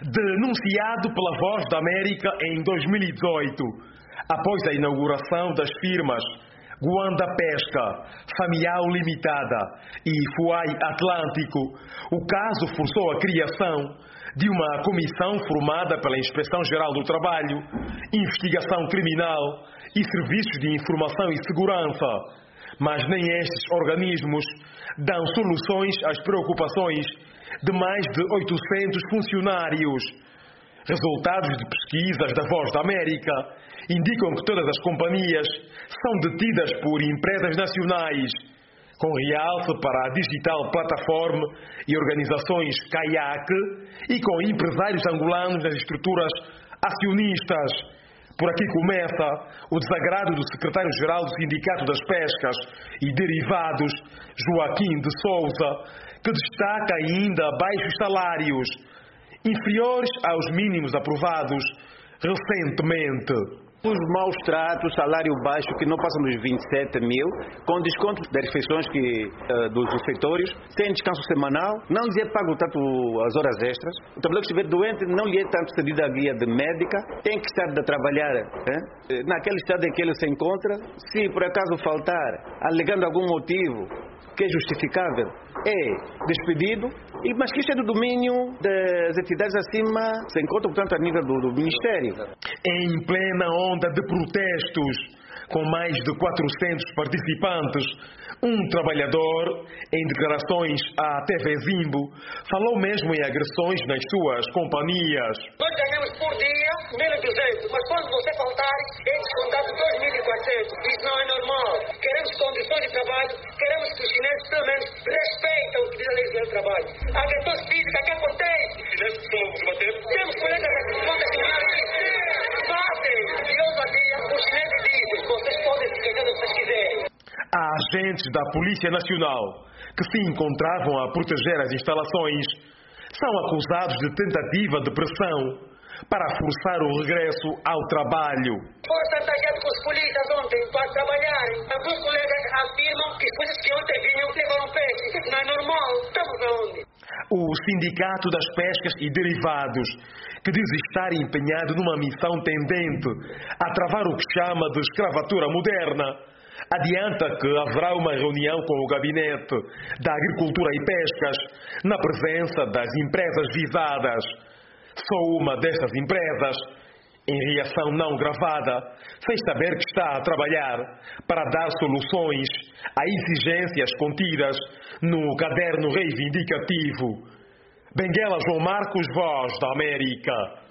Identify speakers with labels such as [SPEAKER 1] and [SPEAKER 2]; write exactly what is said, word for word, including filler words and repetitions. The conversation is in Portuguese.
[SPEAKER 1] denunciado pela Voz da América em dois mil e dezoito, após a inauguração das firmas Guanda Pesca, Famial Limitada e Fuai Atlântico. O caso forçou a criação de uma comissão formada pela Inspeção-Geral do Trabalho, Investigação Criminal e Serviços de Informação e Segurança. Mas nem estes organismos dão soluções às preocupações de mais de oitocentos funcionários. Resultados de pesquisas da Voz da América indicam que todas as companhias são detidas por empresas nacionais, com realce para a Digital Platform e organizações Kayak, e com empresários angolanos nas estruturas acionistas. Por aqui começa o desagrado do secretário-geral do Sindicato das Pescas e Derivados, Joaquim de Souza, que destaca ainda baixos salários, inferiores aos mínimos aprovados recentemente.
[SPEAKER 2] Os maus tratos, salário baixo que não passam dos vinte e sete mil, com desconto das refeições que, uh, dos refeitórios, sem descanso semanal, não lhe é pago tanto as horas extras. O trabalhador que estiver doente não lhe é tanto cedida a guia de médica, tem que estar a trabalhar eh, naquele estado em que ele se encontra. Se por acaso faltar, alegando algum motivo que é justificável, é despedido, e, mas que isto é do domínio das entidades acima, se encontra, portanto, a nível do, do Ministério.
[SPEAKER 1] Em plena onda de protestos, com mais de quatrocentos participantes, um trabalhador, em declarações à T V Zimbo, falou mesmo em agressões nas suas companhias.
[SPEAKER 3] Nós ganhamos por dia mil e duzentos, mas quando você faltar, é descontado dois mil e quatrocentos. Isso não é normal. Queremos condições de trabalho, queremos que os chineses, pelo menos, respeitem o que diz a lei do trabalho. A agressão física que acontece. Os chineses estão a bater. Temos colegas que vão testemunhar isso. Batem. E hoje em dia, os chineses dizem, vocês podem se queixar do que vocês quiserem.
[SPEAKER 1] Há agentes da Polícia Nacional que se encontravam a proteger as instalações são acusados de tentativa de pressão para forçar o regresso ao trabalho.
[SPEAKER 3] Foram chantageados com os polícias ontem para trabalharem. Alguns colegas afirmam que as coisas que ontem vinham levaram peixe. Isso não é normal. Estamos aonde?
[SPEAKER 1] O Sindicato das Pescas e Derivados, que diz estar empenhado numa missão tendente a travar o que chama de escravatura moderna, adianta que haverá uma reunião com o Gabinete da Agricultura e Pescas na presença das empresas visadas. Só uma destas empresas, em reação não gravada, fez saber que está a trabalhar para dar soluções a exigências contidas no caderno reivindicativo. Benguela João Marcos, Voz da América.